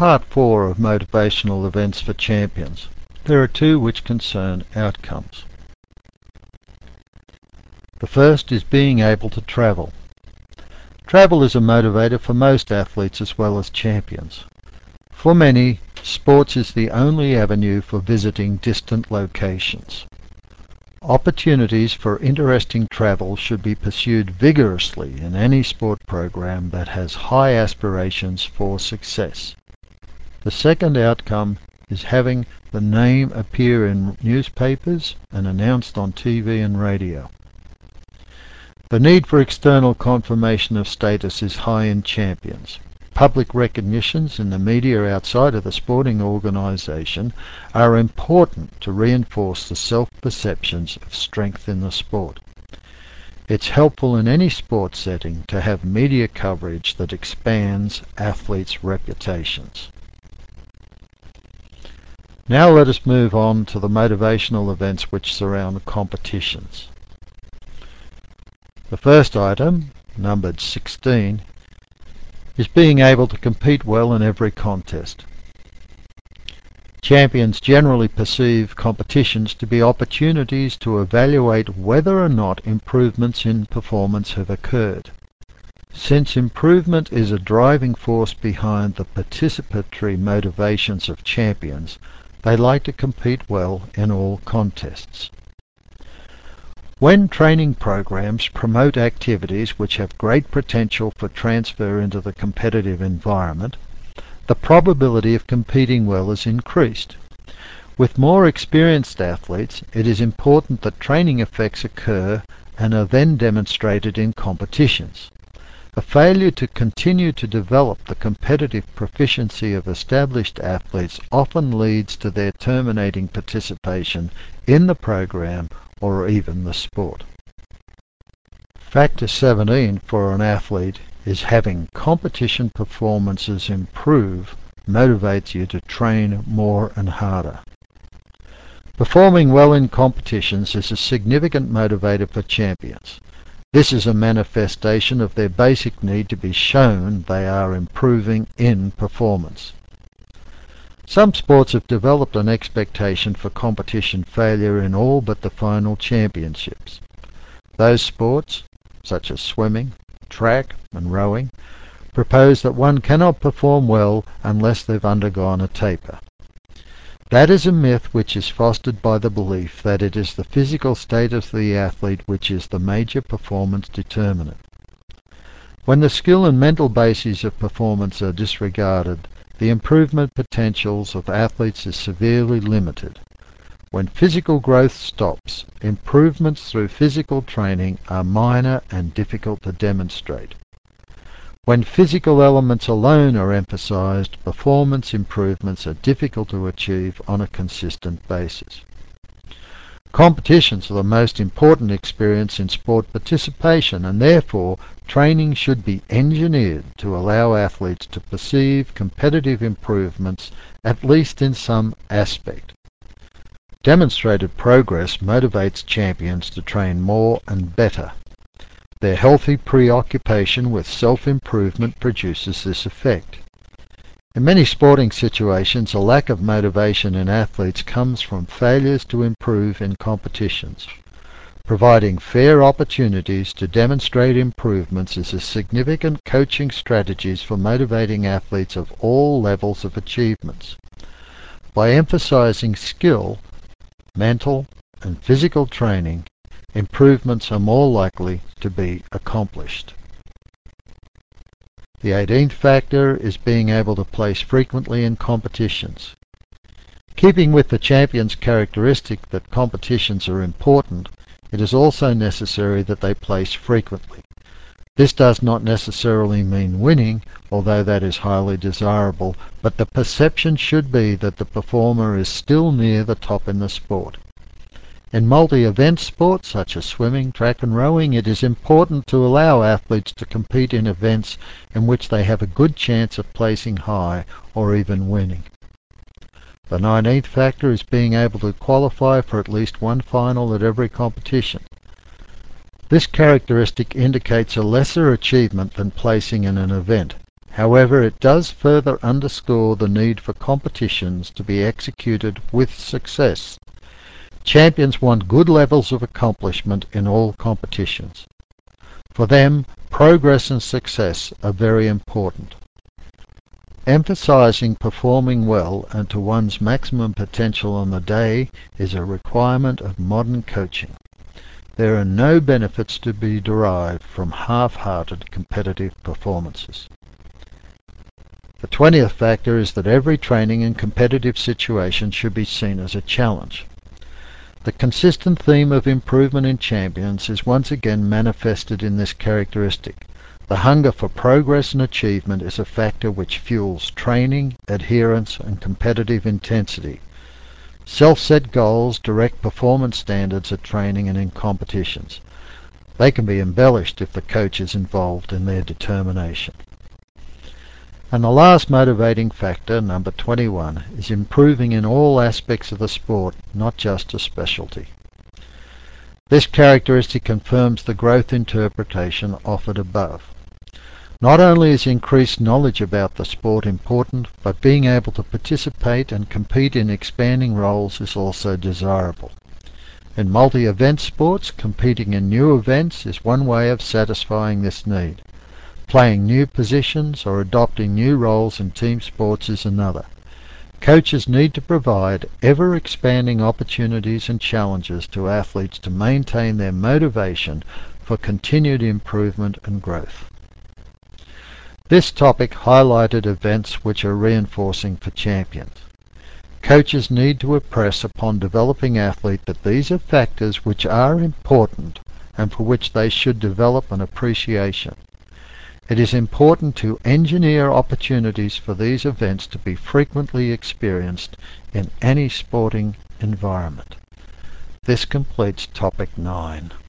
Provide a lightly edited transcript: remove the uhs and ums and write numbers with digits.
part 4 of motivational events for champions. There are two which concern outcomes. The first is being able to travel. Travel is a motivator for most athletes as well as champions. For many, sports is the only avenue for visiting distant locations. Opportunities for interesting travel should be pursued vigorously in any sport program that has high aspirations for success. The second outcome is having the name appear in newspapers and announced on TV and radio. The need for external confirmation of status is high in champions. Public recognitions in the media outside of the sporting organisation are important to reinforce the self-perceptions of strength in the sport. It's helpful in any sport setting to have media coverage that expands athletes' reputations. Now let us move on to the motivational events which surround competitions. The first item, numbered 16, is being able to compete well in every contest. Champions generally perceive competitions to be opportunities to evaluate whether or not improvements in performance have occurred. Since improvement is a driving force behind the participatory motivations of champions, they like to compete well in all contests. When training programs promote activities which have great potential for transfer into the competitive environment, the probability of competing well is increased. With more experienced athletes, it is important that training effects occur and are then demonstrated in competitions. A failure to continue to develop the competitive proficiency of established athletes often leads to their terminating participation in the program or even the sport. Factor 17 for an athlete is having competition performances improve motivates you to train more and harder. Performing well in competitions is a significant motivator for champions. This is a manifestation of their basic need to be shown they are improving in performance. Some sports have developed an expectation for competition failure in all but the final championships. Those sports, such as swimming, track and rowing, propose that one cannot perform well unless they've undergone a taper. That is a myth which is fostered by the belief that it is the physical state of the athlete which is the major performance determinant. When the skill and mental bases of performance are disregarded, the improvement potentials of athletes is severely limited. When physical growth stops, improvements through physical training are minor and difficult to demonstrate. When physical elements alone are emphasized, performance improvements are difficult to achieve on a consistent basis. Competitions are the most important experience in sport participation, and therefore training should be engineered to allow athletes to perceive competitive improvements, at least in some aspect. Demonstrated progress motivates champions to train more and better. Their healthy preoccupation with self-improvement produces this effect. In many sporting situations, a lack of motivation in athletes comes from failures to improve in competitions. Providing fair opportunities to demonstrate improvements is a significant coaching strategy for motivating athletes of all levels of achievements. By emphasizing skill, mental and physical training, improvements are more likely to be accomplished. The 18th factor is being able to place frequently in competitions. Keeping with the champion's characteristic that competitions are important, it is also necessary that they place frequently. This does not necessarily mean winning, although that is highly desirable, but the perception should be that the performer is still near the top in the sport. In multi-event sports such as swimming, track and rowing, it is important to allow athletes to compete in events in which they have a good chance of placing high or even winning. The 19th factor is being able to qualify for at least one final at every competition. This characteristic indicates a lesser achievement than placing in an event. However, it does further underscore the need for competitions to be executed with success. Champions want good levels of accomplishment in all competitions. For them, progress and success are very important. Emphasizing performing well and to one's maximum potential on the day is a requirement of modern coaching. There are no benefits to be derived from half-hearted competitive performances. The 20th factor is that every training and competitive situation should be seen as a challenge. The consistent theme of improvement in champions is once again manifested in this characteristic. The hunger for progress and achievement is a factor which fuels training, adherence, and competitive intensity. Self-set goals direct performance standards at training and in competitions. They can be embellished if the coach is involved in their determination. And the last motivating factor, number 21, is improving in all aspects of the sport, not just a specialty. This characteristic confirms the growth interpretation offered above. Not only is increased knowledge about the sport important, but being able to participate and compete in expanding roles is also desirable. In multi-event sports, competing in new events is one way of satisfying this need. Playing new positions or adopting new roles in team sports is another. Coaches need to provide ever-expanding opportunities and challenges to athletes to maintain their motivation for continued improvement and growth. This topic highlighted events which are reinforcing for champions. Coaches need to impress upon developing athletes that these are factors which are important and for which they should develop an appreciation. It is important to engineer opportunities for these events to be frequently experienced in any sporting environment. This completes topic 9.